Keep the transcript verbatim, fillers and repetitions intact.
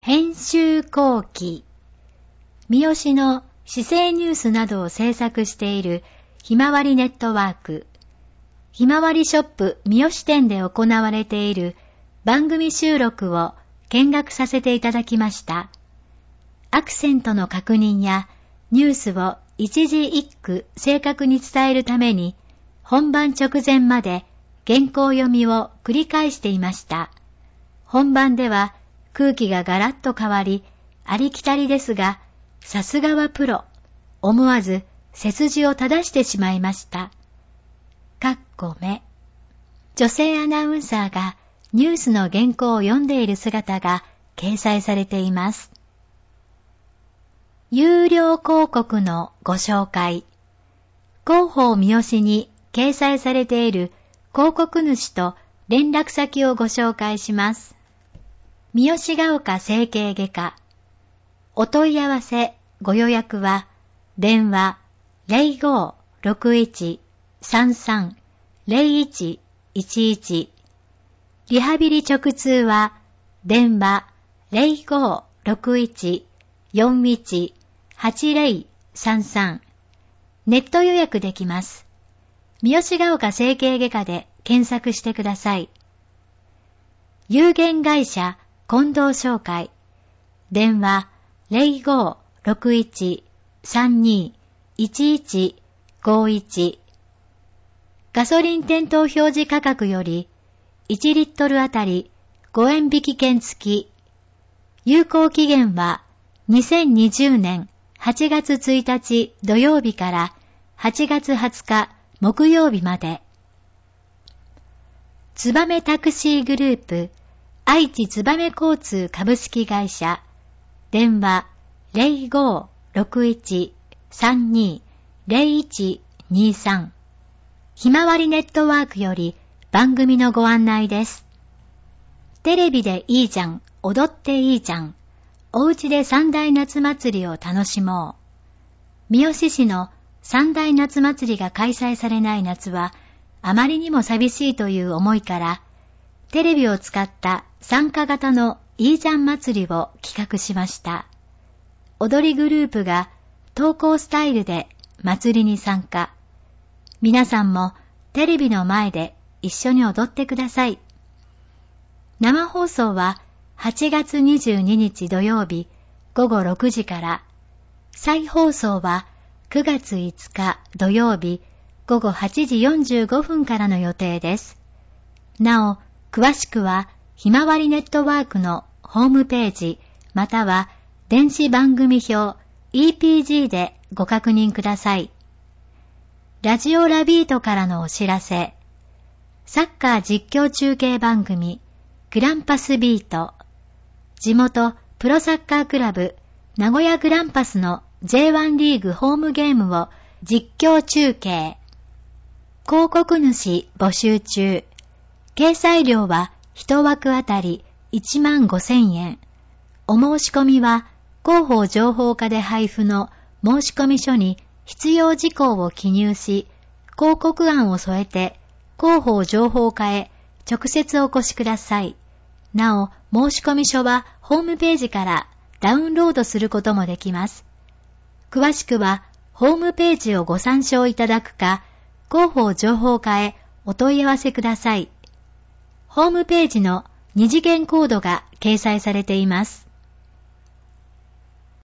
編集後期。三好の市政ニュースなどを制作しているひまわりネットワーク、ひまわりショップ三好店で行われている番組収録を見学させていただきました。アクセントの確認やニュースを一字一句正確に伝えるために本番直前まで原稿読みを繰り返していました。本番では空気がガラッと変わり、ありきたりですが、さすがはプロ、思わず背筋を正してしまいました。かっこめ。女性アナウンサーがニュースの原稿を読んでいる姿が掲載されています。有料広告のご紹介。広報三好に掲載されている広告主と連絡先をご紹介します。三好ヶ丘整形外科。お問い合わせ、ご予約は、電話 ゼロご ろくいち さんさん ゼロいち いちいち。リハビリ直通は、電話 ゼロご ろくいち よんいち はちゼロ さんさん。ネット予約できます。三好ヶ丘整形外科で検索してください。有限会社近藤商会。電話 ゼロご ろくいち さんに いちいち ごいち。ガソリン店頭表示価格よりいちリットルあたりごえん引き券付き。有効期限はにせんにじゅうねんはちがつついたち土曜日からはちがつはつか木曜日まで。つばめタクシーグループ愛知つばめ交通株式会社。電話 ゼロご ろくいち さんに ゼロいち にさん。ひまわりネットワークより番組のご案内です。テレビでいいじゃん、踊っていいじゃん。おうちで三大夏祭りを楽しもう。三好市の三大夏祭りが開催されない夏はあまりにも寂しいという思いから、テレビを使った参加型のいいじゃん祭りを企画しました。踊りグループが投稿スタイルで祭りに参加。皆さんもテレビの前で一緒に踊ってください。生放送ははちがつにじゅうににち土曜日ごごろくじから、再放送はくがついつか土曜日ごごはちじよんじゅうごふんからの予定です。なお、詳しくはひまわりネットワークのホームページまたは電子番組表 イーピージー でご確認ください。ラジオラビートからのお知らせ。サッカー実況中継番組グランパスビート。地元プロサッカークラブ名古屋グランパスの ジェイワン リーグホームゲームを実況中継。広告主募集中。掲載料は一枠あたりいちまんごせんえん。お申し込みは広報情報課で配布の申し込み書に必要事項を記入し、広告案を添えて広報情報課へ直接お越しください。なお、申し込み書はホームページからダウンロードすることもできます。詳しくはホームページをご参照いただくか、広報情報課へお問い合わせください。ホームページの二次元コードが掲載されています。